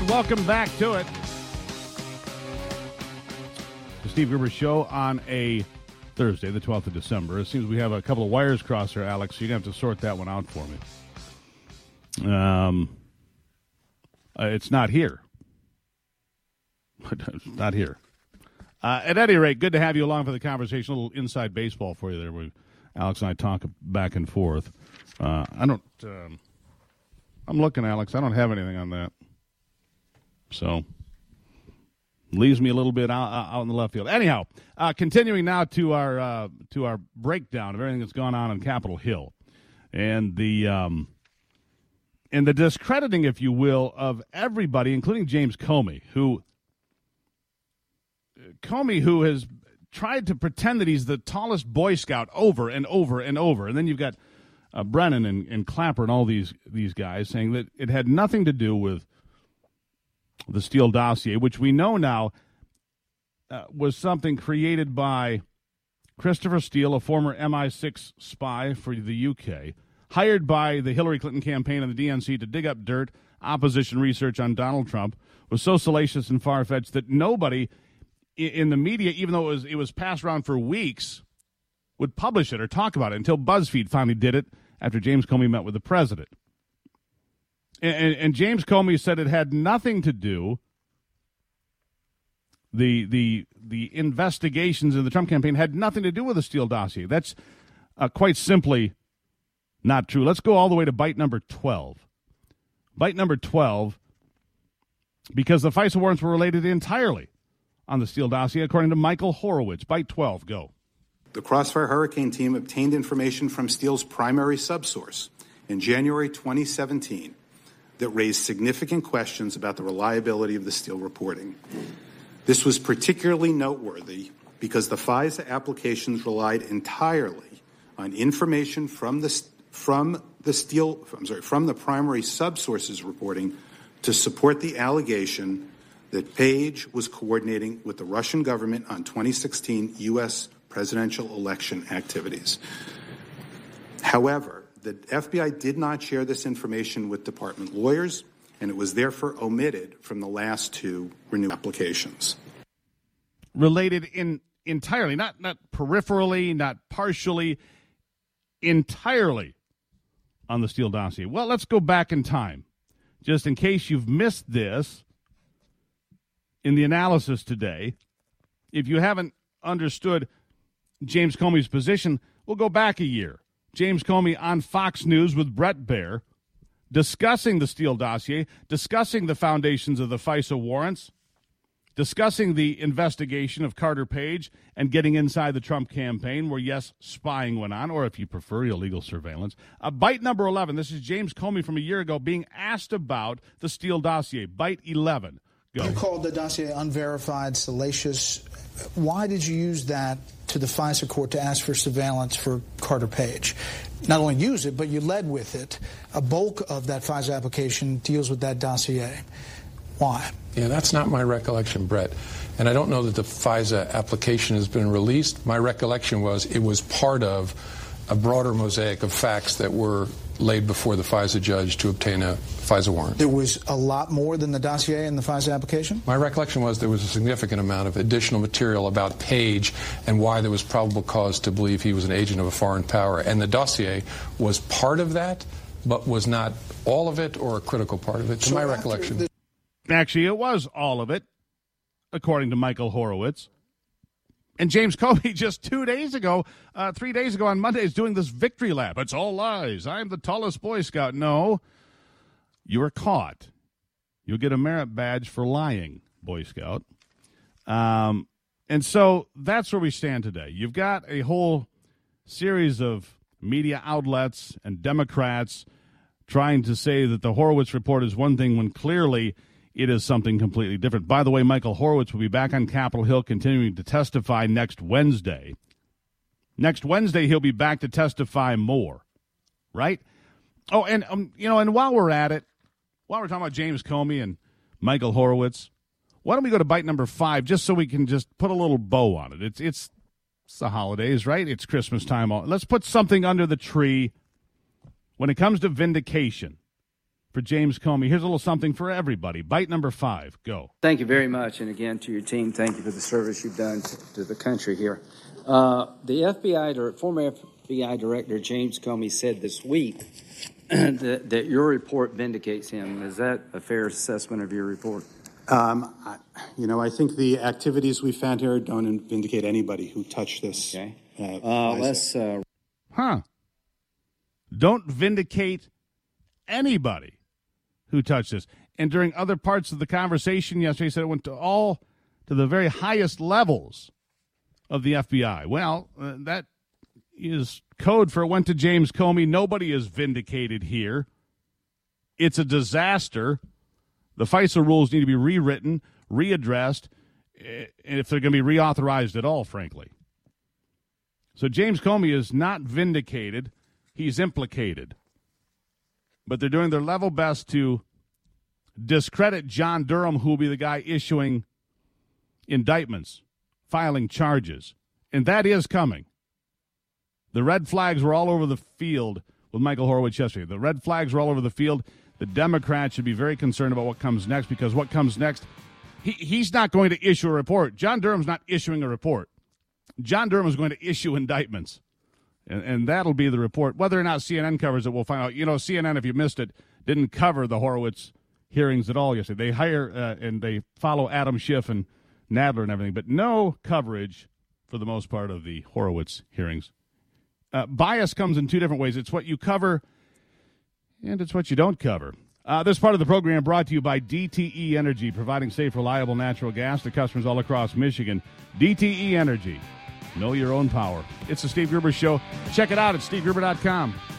right, welcome back to it. The Steve Gerber Show on a Thursday, the 12th of December. It seems we have a couple of wires crossed here, Alex, so you're going to have to sort that one out for me. It's not here. It's not here. At any rate, good to have you along for the conversation. A little inside baseball for you there. Alex and I talk back and forth. I'm looking, Alex. I don't have anything on that. So, leaves me a little bit out in the left field. Anyhow, continuing now to our breakdown of everything that's gone on Capitol Hill, and the discrediting, if you will, of everybody, including James Comey, who has tried to pretend that he's the tallest Boy Scout over and over and over, and then you've got Brennan and Clapper and all these guys saying that it had nothing to do with the Steele dossier, which we know now was something created by Christopher Steele, a former MI6 spy for the UK, hired by the Hillary Clinton campaign and the DNC to dig up dirt, opposition research on Donald Trump, was so salacious and far-fetched that nobody in the media, even though it was passed around for weeks, would publish it or talk about it until BuzzFeed finally did it after James Comey met with the president. And James Comey said it had nothing to do, the investigations in the Trump campaign had nothing to do with the Steele dossier. That's quite simply not true. Let's go all the way to bite number 12. Bite number 12, because the FISA warrants were related entirely on the Steele dossier, according to Michael Horowitz. Bite 12, go. The Crossfire Hurricane team obtained information from Steele's primary subsource in January 2017 that raised significant questions about the reliability of the Steele reporting. This was particularly noteworthy because the FISA applications relied entirely on information from the primary subsource's reporting to support the allegation that Page was coordinating with the Russian government on 2016 U.S. presidential election activities. However, the FBI did not share this information with department lawyers, and it was therefore omitted from the last two renewed applications. Related entirely, not peripherally, not partially, entirely on the Steele dossier. Well, let's go back in time, just in case you've missed this in the analysis today. If you haven't understood James Comey's position, we'll go back a year. James Comey on Fox News with Bret Baier, discussing the Steele dossier, discussing the foundations of the FISA warrants, discussing the investigation of Carter Page and getting inside the Trump campaign where, yes, spying went on, or if you prefer, illegal surveillance. Bite number 11, this is James Comey from a year ago being asked about the Steele dossier. Bite 11. Go. You called the dossier unverified, salacious. Why did you use that to the FISA court to ask for surveillance for Carter Page? Not only use it, but you led with it. A bulk of that FISA application deals with that dossier. Why? Yeah, that's not my recollection, Brett. And I don't know that the FISA application has been released. My recollection was it was part of a broader mosaic of facts that were laid before the FISA judge to obtain a FISA warrant. There was a lot more than the dossier in the FISA application? My recollection was there was a significant amount of additional material about Page and why there was probable cause to believe he was an agent of a foreign power. And the dossier was part of that, but was not all of it or a critical part of it, to my recollection. Actually, it was all of it, according to Michael Horowitz. And James Comey just 3 days ago on Monday is doing this victory lap. It's all lies. I'm the tallest Boy Scout. No, you were caught. You'll get a merit badge for lying, Boy Scout. And so that's where we stand today. You've got a whole series of media outlets and Democrats trying to say that the Horowitz report is one thing when clearly it is something completely different. By the way, Michael Horowitz will be back on Capitol Hill continuing to testify next Wednesday. Next Wednesday, he'll be back to testify more, right? Oh, and, and while we're at it, while we're talking about James Comey and Michael Horowitz, why don't we go to bite number 5 just so we can just put a little bow on it. It's the holidays, right? It's Christmas time. Let's put something under the tree when it comes to vindication. for James Comey. Here's a little something for everybody. Bite number 5. Go. Thank you very much. And again, to your team, thank you for the service you've done to the country here. The former FBI Director James Comey said this week that your report vindicates him. Is that a fair assessment of your report? I think the activities we found here don't vindicate anybody who touched this. Okay. Don't vindicate anybody who touched this. And during other parts of the conversation yesterday, he said it went to the very highest levels of the FBI. Well, that is code for it went to James Comey. Nobody is vindicated here. It's a disaster. The FISA rules need to be rewritten, readdressed, if they're going to be reauthorized at all, frankly. So James Comey is not vindicated. He's implicated. But they're doing their level best to discredit John Durham, who will be the guy issuing indictments, filing charges. And that is coming. The red flags were all over the field with Michael Horowitz yesterday. The red flags were all over the field. The Democrats should be very concerned about what comes next, because what comes next, he's not going to issue a report. John Durham's not issuing a report. John Durham is going to issue indictments. And that'll be the report. Whether or not CNN covers it, we'll find out. CNN, if you missed it, didn't cover the Horowitz hearings at all yesterday. They hire and they follow Adam Schiff and Nadler and everything, but no coverage for the most part of the Horowitz hearings. Bias comes in two different ways. It's what you cover and it's what you don't cover. This part of the program brought to you by DTE Energy, providing safe, reliable natural gas to customers all across Michigan. DTE Energy. Know your own power. It's the Steve Gruber Show. Check it out at SteveGruber.com.